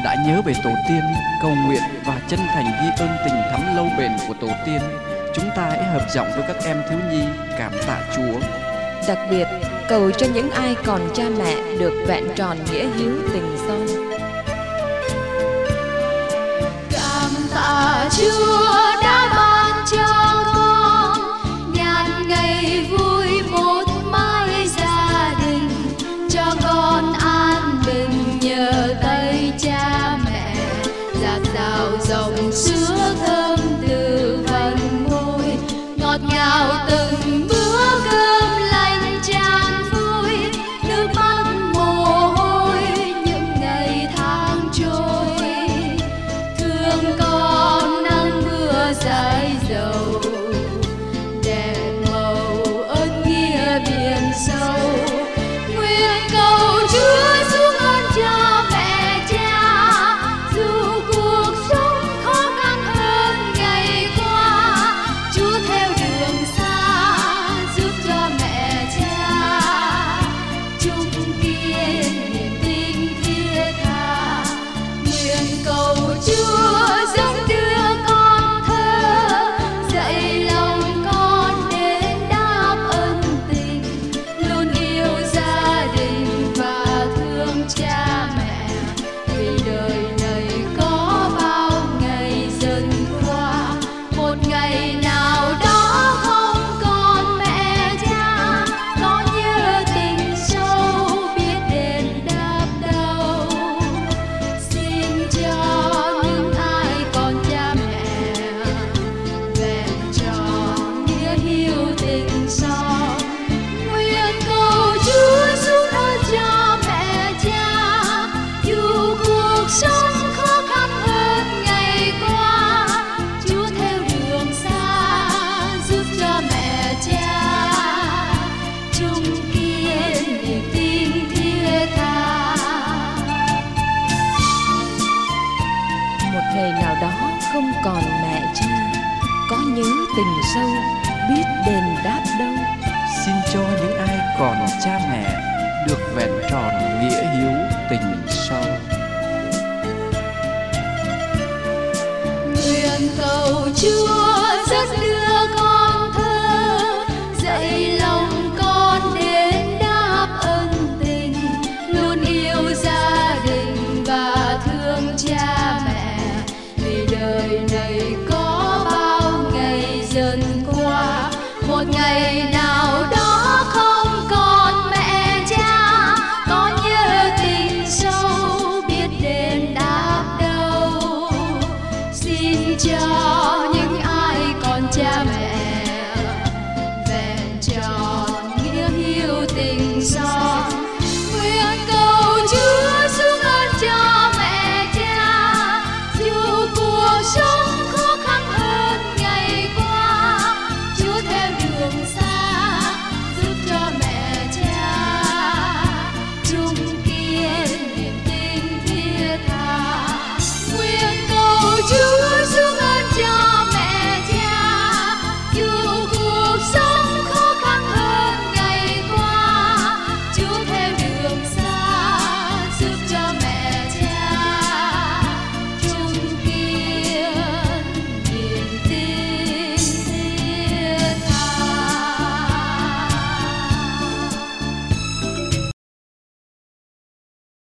đã nhớ về tổ tiên, cầu nguyện và chân thành ghi ơn tình thắm lâu bền của tổ tiên, chúng ta hãy hợp giọng với các em thiếu nhi cảm tạ Chúa. Đặc biệt, cầu cho những ai còn cha mẹ được vẹn tròn nghĩa hiếu tình son. Cảm tạ Chúa đã ban cho con ngàn ngày vui một mái gia đình, cho con an bình nhờ tay cha mẹ, dạt dào dòng sữa thơm từ vành môi, ngọt ngào từng bữa cơm lành tràn vui, nước mắt mồ hôi những ngày tháng trôi, thương con nắng mưa dãi dầu, đẹp màu ơn nghĩa biển sâu, nguyện cầu Chúa xuống ơn cho mẹ cha, dù cuộc sống khó khăn hơn ngày qua, Chúa theo đường xa giúp cho mẹ cha chung kiên niềm tin thiết tha, nguyện cầu Chúa giống đưa con thơ, dạy lòng con đến đáp ơn tình, luôn yêu gia đình và thương cha mẹ, vì đời này có bao ngày dần qua, một ngày nào đó không còn mẹ cha, có nhớ tình sâu biết đền đáp đâu, xin cho những ai còn cha mẹ vẹn tròn nghĩa hiếu tình son, nguyện cầu Chúa xuống ơn cho mẹ cha, dù cuộc sống khó khăn hơn ngày qua, Chúa theo đường xa giúp cho mẹ cha chung kiên niềm tin thiết tha. Một ngày nào đó không còn mẹ cha, có nhớ tình sâu biết đền đáp